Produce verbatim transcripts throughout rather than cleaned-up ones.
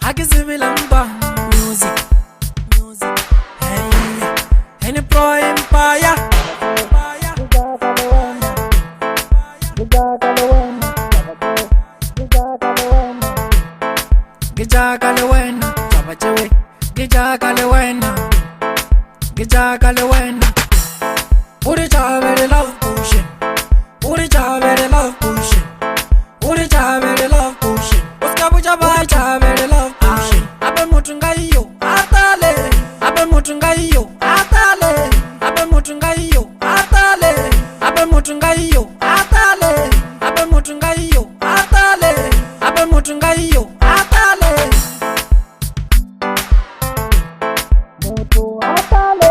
Akizibilamba music, music. Hey, any pro empire. Gijakale wena, chabachewe. Gijakale wena, gijakale wena. Uri chabere love pushing, uri chabere love pushing, uri chabere love pushing. Uska buja ba chabere love pushing. Abe mutunga iyo, atale. Abe mutunga iyo, atale. Abe mutunga iyo, atale. Abe mutunga iyo, atale. Abe mutunga iyo, atale. Abe mutunga iyo, atale. Mutu atale.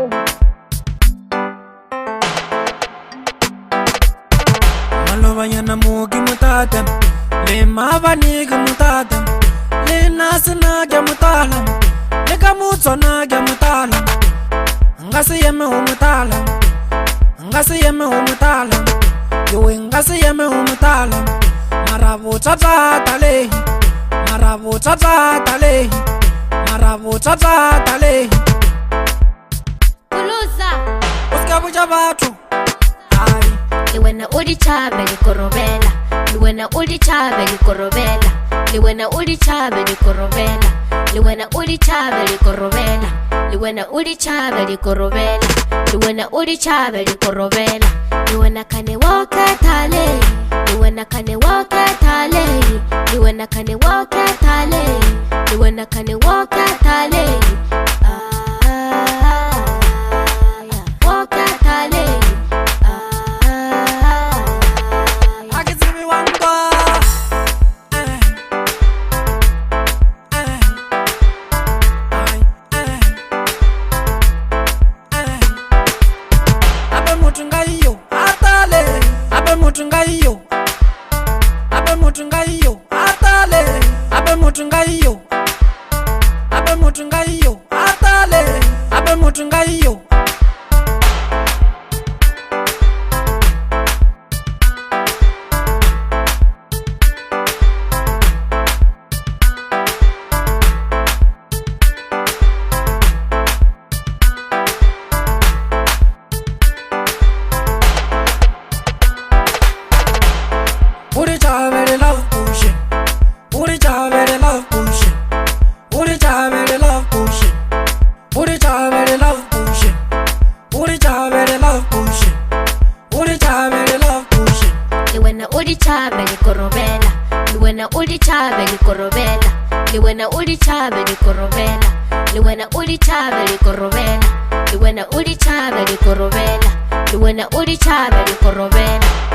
Malovanya mugi mutatem, le mavani mutatem, le nasna ga mutalam, le kamutsona ga mutalam. Ngasi yeme umutalam, ngasi yeme umutalam, yo ngasi yeme umutalam. Marabu tata tale, marabu tata tale, marabu tata tale. Kuluza Uska buja batu, ai. liwena udi chabe likorobela, liwena udi chabe likorobela, liwena udi chabe likorobela, liwena udi chabe likorobela, liwena udi chabe likorobela, liwena udi chabe likorobela, liwena kane waka tale, liwena kane waka tale, liwena kane waka tale, liwena kane waka tale. Mutunga iyo, abe mutunga iyo, atale. Abe mutunga iyo, abe mutunga iyo, atale. Abe mutunga iyo. Uri chabere love pushing, uri chabere love pushing, uri chabere love pushing, uri chabere love pushing, uri chabere love pushing, uri chabere love pushing. Liwena udi chabe likorobela, liwena udi chabe likorobela, liwena udi chabe likorobela, liwena udi chabe likorobela, liwena udi chabe likorobela, liwena udi chabe likorobela.